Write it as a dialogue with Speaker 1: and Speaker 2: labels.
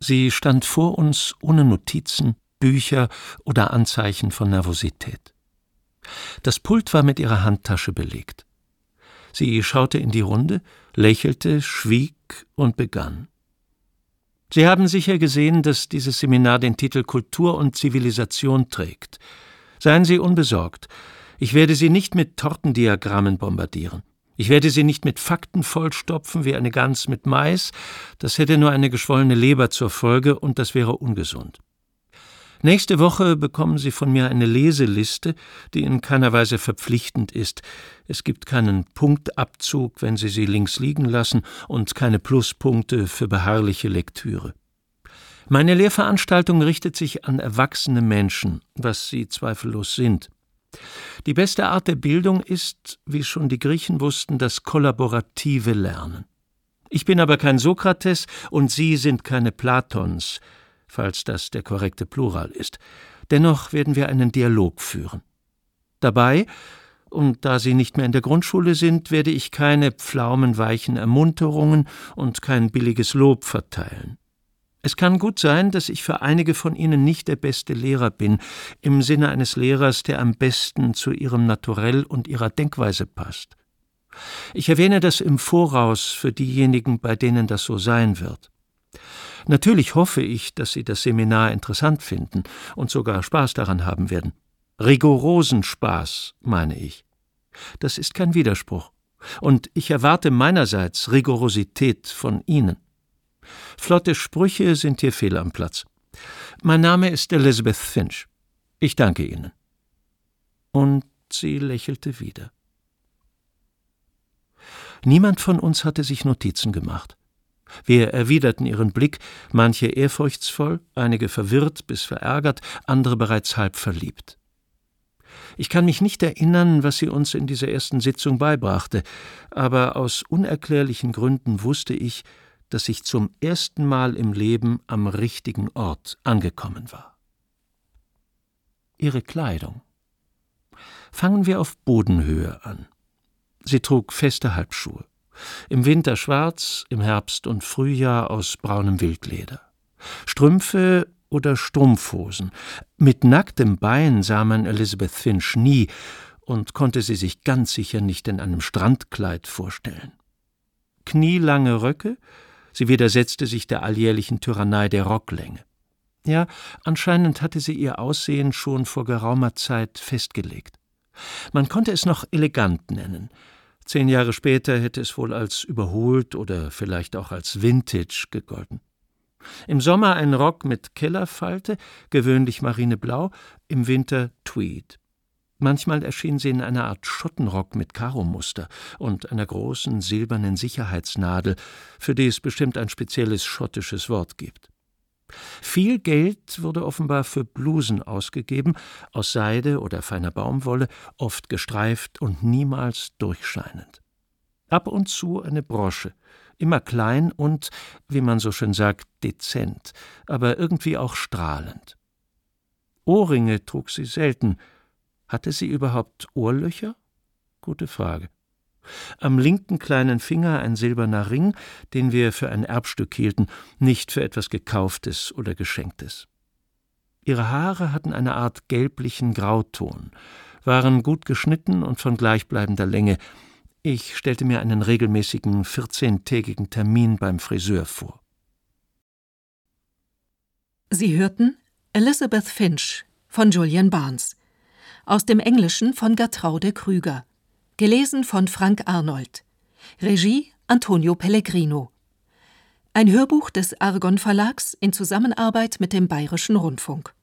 Speaker 1: Sie stand vor uns ohne Notizen, Bücher oder Anzeichen von Nervosität. Das Pult war mit ihrer Handtasche belegt. Sie schaute in die Runde, lächelte, schwieg und begann. Sie haben sicher gesehen, dass dieses Seminar den Titel Kultur und Zivilisation trägt. Seien Sie unbesorgt. Ich werde Sie nicht mit Tortendiagrammen bombardieren. Ich werde Sie nicht mit Fakten vollstopfen wie eine Gans mit Mais. Das hätte nur eine geschwollene Leber zur Folge und das wäre ungesund. Nächste Woche bekommen Sie von mir eine Leseliste, die in keiner Weise verpflichtend ist. Es gibt keinen Punktabzug, wenn Sie sie links liegen lassen, und keine Pluspunkte für beharrliche Lektüre. Meine Lehrveranstaltung richtet sich an erwachsene Menschen, was sie zweifellos sind. Die beste Art der Bildung ist, wie schon die Griechen wussten, das kollaborative Lernen. Ich bin aber kein Sokrates und Sie sind keine Platons, falls das der korrekte Plural ist. Dennoch werden wir einen Dialog führen. Dabei, und da Sie nicht mehr in der Grundschule sind, werde ich keine pflaumenweichen Ermunterungen und kein billiges Lob verteilen. Es kann gut sein, dass ich für einige von Ihnen nicht der beste Lehrer bin, im Sinne eines Lehrers, der am besten zu Ihrem Naturell und Ihrer Denkweise passt. Ich erwähne das im Voraus für diejenigen, bei denen das so sein wird. Natürlich hoffe ich, dass Sie das Seminar interessant finden und sogar Spaß daran haben werden. Rigorosen Spaß, meine ich. Das ist kein Widerspruch. Und ich erwarte meinerseits Rigorosität von Ihnen. Flotte Sprüche sind hier fehl am Platz. Mein Name ist Elizabeth Finch. Ich danke Ihnen. Und sie lächelte wieder. Niemand von uns hatte sich Notizen gemacht. Wir erwiderten ihren Blick, manche ehrfurchtsvoll, einige verwirrt bis verärgert, andere bereits halb verliebt. Ich kann mich nicht erinnern, was sie uns in dieser ersten Sitzung beibrachte, aber aus unerklärlichen Gründen wusste ich, dass ich zum ersten Mal im Leben am richtigen Ort angekommen war. Ihre Kleidung. Fangen wir auf Bodenhöhe an. Sie trug feste Halbschuhe. Im Winter schwarz, im Herbst und Frühjahr aus braunem Wildleder. Strümpfe oder Strumpfhosen. Mit nacktem Bein sah man Elizabeth Finch nie und konnte sie sich ganz sicher nicht in einem Strandkleid vorstellen. Knielange Röcke, sie widersetzte sich der alljährlichen Tyrannei der Rocklänge. Ja, anscheinend hatte sie ihr Aussehen schon vor geraumer Zeit festgelegt. Man konnte es noch elegant nennen. 10 Jahre später hätte es wohl als überholt oder vielleicht auch als Vintage gegolten. Im Sommer ein Rock mit Kellerfalte, gewöhnlich marineblau, im Winter Tweed. Manchmal erschien sie in einer Art Schottenrock mit Karomuster und einer großen silbernen Sicherheitsnadel, für die es bestimmt ein spezielles schottisches Wort gibt. Viel Geld wurde offenbar für Blusen ausgegeben, aus Seide oder feiner Baumwolle, oft gestreift und niemals durchscheinend. Ab und zu eine Brosche, immer klein und, wie man so schön sagt, dezent, aber irgendwie auch strahlend. Ohrringe trug sie selten. Hatte sie überhaupt Ohrlöcher? Gute Frage. Am linken kleinen Finger ein silberner Ring, den wir für ein Erbstück hielten, nicht für etwas Gekauftes oder Geschenktes. Ihre Haare hatten eine Art gelblichen Grauton, waren gut geschnitten und von gleichbleibender Länge. Ich stellte mir einen regelmäßigen 14-tägigen Termin beim Friseur vor.
Speaker 2: Sie hörten Elizabeth Finch von Julian Barnes, aus dem Englischen von Gertraude Krüger. Gelesen von Frank Arnold. Regie Antonio Pellegrino. Ein Hörbuch des Argon Verlags in Zusammenarbeit mit dem Bayerischen Rundfunk.